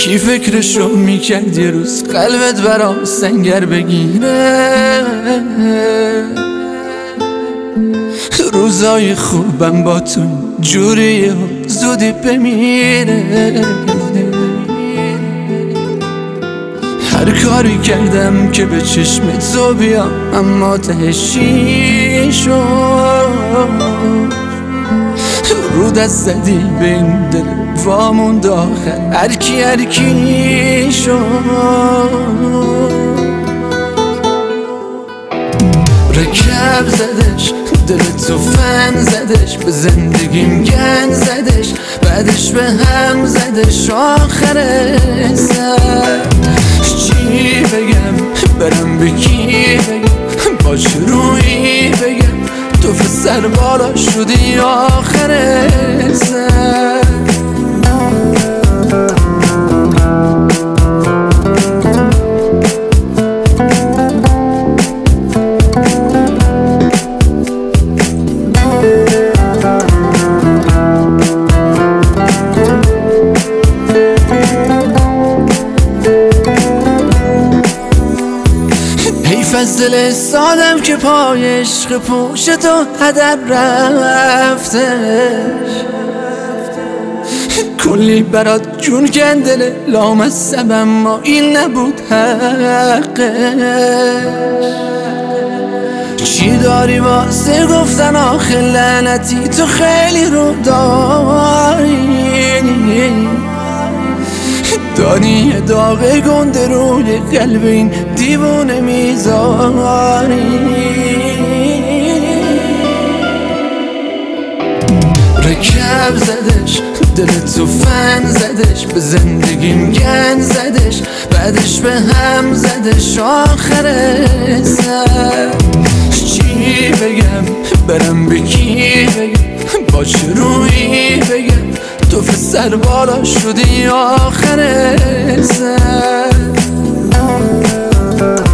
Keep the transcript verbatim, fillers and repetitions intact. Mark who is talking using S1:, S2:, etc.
S1: کی فکرشو میکرد یه روز قلبت برام سنگر بگیره؟ روزای خوبم با تو جوریه و زودی بمیره. هر کاری کردم که به چشم تو بیام اما تهش چی شد؟ رو دست زدی به این دل وامون داخل هر کی هر کی شد. رکب زدش دل تو فن زدش به زندگیم گن زدش بعدش به هم زدش آخر سر. چی بگم برم به کی بگم با چه رویی بگم تو سر بالا شدی آخر سر. از دل سادم که پای عشق پوش تو هدر رفتش. کلی برات جون کن دل لامصب اما این نبود حقش. چی داری واسه گفتن آخه لعنتی تو خیلی رو داری. داری یه داغ گنده روی قلب این دیوونه میذاری. رکب زدش دل تو فن زدش به زندگیم گن زدش بعدش به هم زدش آخر سر. چی بگم برم به کی بگم با چه رویی بگم تو سر بالا شدی آخر سر.